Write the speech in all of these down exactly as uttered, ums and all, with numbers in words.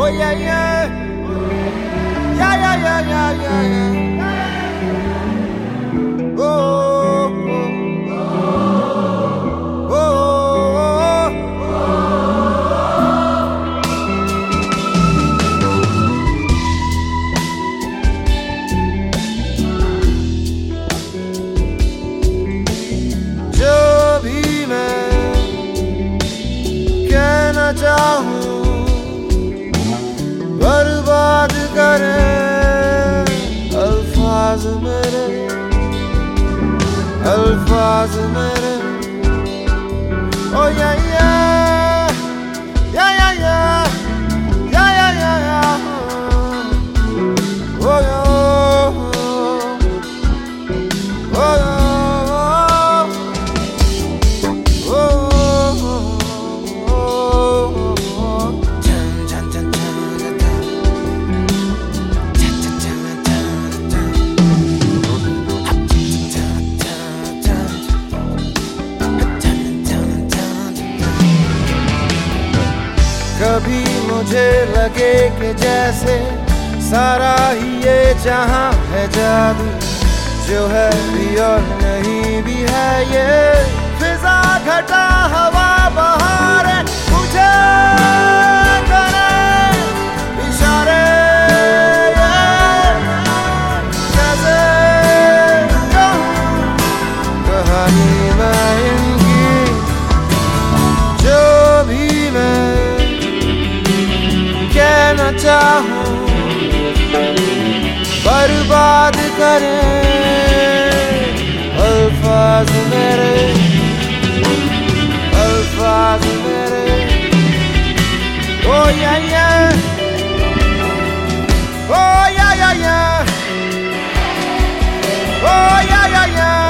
Oh yeah, yeah. Yeah, yeah, yeah, yeah, yeah, yeah. Oh, oh, oh, oh. जो भी मैं कहना चाहूँ बर्बाद करे अल्फाज मेरे, अल्फाज मेरे। Oh yeah yeah, yeah yeah yeah, yeah yeah yeah yeah. Oh yeah, oh yeah. कभी मुझे लगे कि जैसे सारा ही ये जहां है जादू, जो है भी और नहीं भी है ये फिजा घटा हवा बहार है, मुझे करे इशारे कैसे कहूं कहानी मैं इनकी। जो भी मैं कहना चाहूं बर्बाद करे अल्फाज मेरे, अल्फाज मेरे। Oh yeah yeah, oh yeah yeah yeah, oh yeah yeah yeah.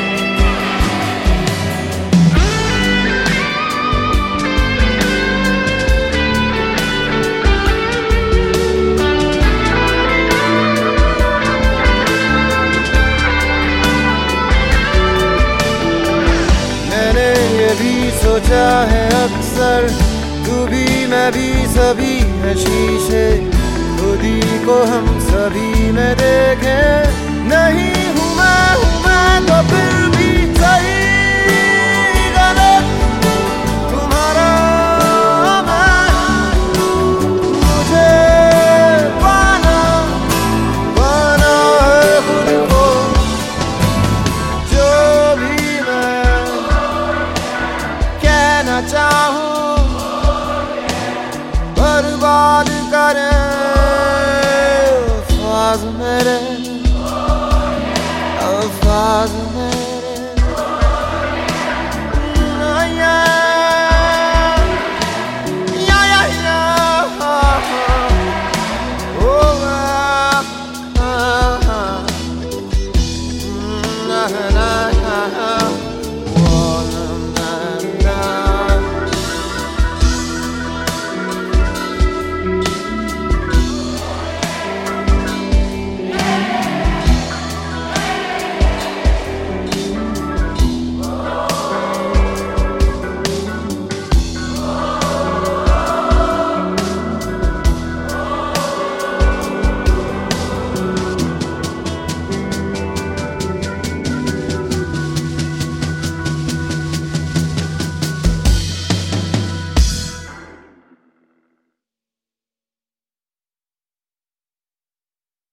सोचा है अक्सर तू भी मैं भी सभी है शीशे, खुदी को हम सभी में देखें। नहीं हूँ मैं हूँ मैं तो फिर भी सही गलत तुम्हारा मैं, मुझे पाना पाना है खुद को। जो भी मैं कहना चाहूं बर्बाद करे अल्फाज मेरे, अल्फाज